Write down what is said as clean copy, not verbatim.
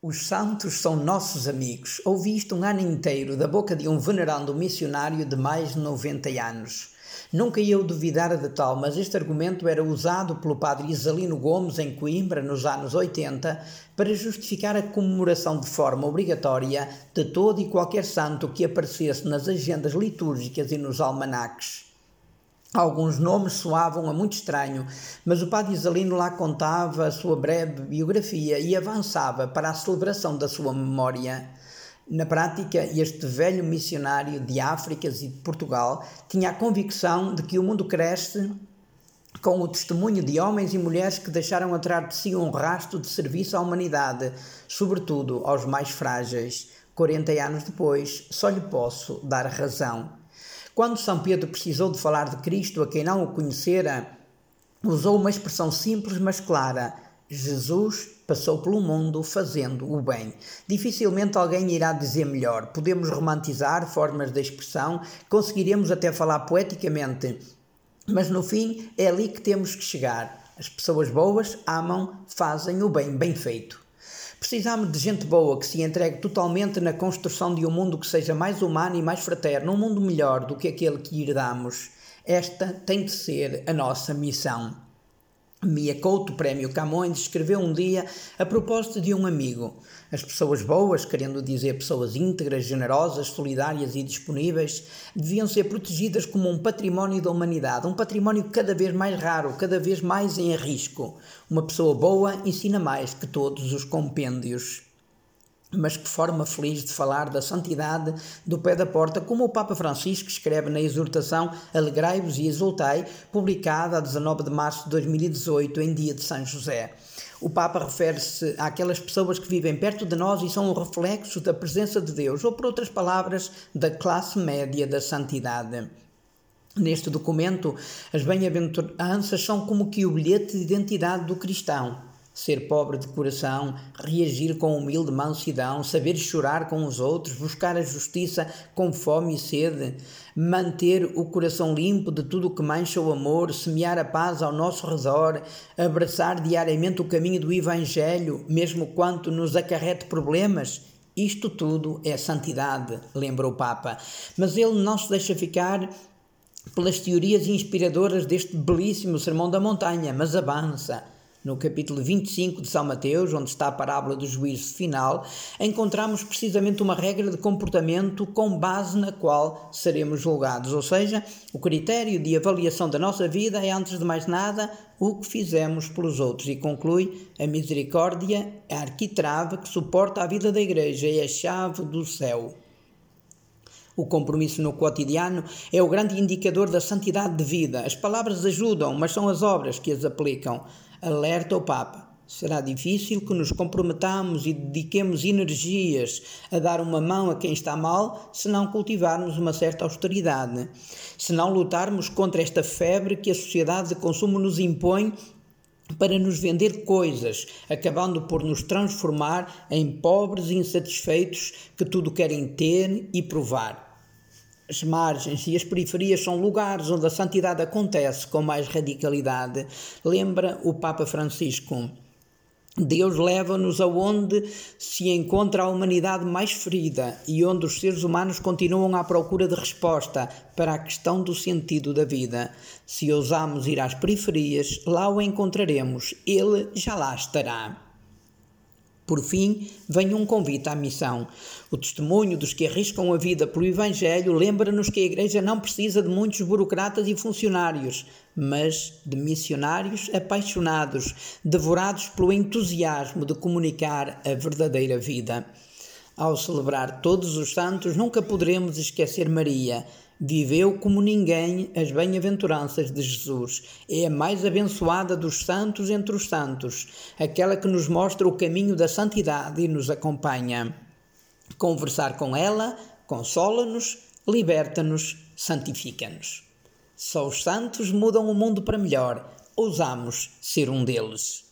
Os santos são nossos amigos. Ouvi isto um ano inteiro da boca de um venerando missionário de mais de 90 anos. Nunca eu duvidara de tal, mas este argumento era usado pelo padre Isalino Gomes em Coimbra nos anos 80 para justificar a comemoração de forma obrigatória de todo e qualquer santo que aparecesse nas agendas litúrgicas e nos almanaques. Alguns nomes soavam a muito estranho, mas o padre Isalino lá contava a sua breve biografia e avançava para a celebração da sua memória. Na prática, este velho missionário de Áfricas e de Portugal tinha a convicção de que o mundo cresce com o testemunho de homens e mulheres que deixaram atrás de si um rastro de serviço à humanidade, sobretudo aos mais frágeis. 40 anos depois, só lhe posso dar razão. Quando São Pedro precisou de falar de Cristo a quem não o conhecera, usou uma expressão simples mas clara: Jesus passou pelo mundo fazendo o bem. Dificilmente alguém irá dizer melhor. Podemos romantizar formas de expressão, conseguiremos até falar poeticamente, mas no fim é ali que temos que chegar. As pessoas boas amam, fazem o bem bem feito. Precisamos de gente boa que se entregue totalmente na construção de um mundo que seja mais humano e mais fraterno, um mundo melhor do que aquele que herdamos. Esta tem de ser a nossa missão. Mia Couto, Prémio Camões, escreveu um dia a propósito de um amigo: as pessoas boas, querendo dizer pessoas íntegras, generosas, solidárias e disponíveis, deviam ser protegidas como um património da humanidade, um património cada vez mais raro, cada vez mais em risco. Uma pessoa boa ensina mais que todos os compêndios. Mas que forma feliz de falar da santidade do pé da porta, como o Papa Francisco escreve na exortação Alegrai-vos e exultai, publicada a 19 de março de 2018, em dia de São José. O Papa refere-se àquelas pessoas que vivem perto de nós e são um reflexo da presença de Deus, ou por outras palavras, da classe média da santidade. Neste documento, as bem-aventuranças são como que o bilhete de identidade do cristão. Ser pobre de coração, reagir com humilde mansidão, saber chorar com os outros, buscar a justiça com fome e sede, manter o coração limpo de tudo o que mancha o amor, semear a paz ao nosso redor, abraçar diariamente o caminho do Evangelho, mesmo quanto nos acarrete problemas. Isto tudo é santidade, lembra o Papa. Mas ele não se deixa ficar pelas teorias inspiradoras deste belíssimo Sermão da Montanha, mas avança. No capítulo 25 de São Mateus, onde está a parábola do juízo final, encontramos precisamente uma regra de comportamento com base na qual seremos julgados. Ou seja, o critério de avaliação da nossa vida é, antes de mais nada, o que fizemos pelos outros. E conclui: a misericórdia é a arquitrave que suporta a vida da Igreja e a chave do céu. O compromisso no cotidiano é o grande indicador da santidade de vida. As palavras ajudam, mas são as obras que as aplicam. Alerta o Papa: será difícil que nos comprometamos e dediquemos energias a dar uma mão a quem está mal, se não cultivarmos uma certa austeridade, se não lutarmos contra esta febre que a sociedade de consumo nos impõe para nos vender coisas, acabando por nos transformar em pobres insatisfeitos que tudo querem ter e provar. As margens e as periferias são lugares onde a santidade acontece com mais radicalidade, lembra o Papa Francisco. Deus leva-nos aonde se encontra a humanidade mais ferida e onde os seres humanos continuam à procura de resposta para a questão do sentido da vida. Se ousarmos ir às periferias, lá o encontraremos, ele já lá estará. Por fim, vem um convite à missão. O testemunho dos que arriscam a vida pelo Evangelho lembra-nos que a Igreja não precisa de muitos burocratas e funcionários, mas de missionários apaixonados, devorados pelo entusiasmo de comunicar a verdadeira vida. Ao celebrar todos os santos, nunca poderemos esquecer Maria. Viveu como ninguém as bem-aventuranças de Jesus. É a mais abençoada dos santos entre os santos, aquela que nos mostra o caminho da santidade e nos acompanha. Conversar com ela consola-nos, liberta-nos, santifica-nos. Só os santos mudam o mundo para melhor. Ousamos ser um deles.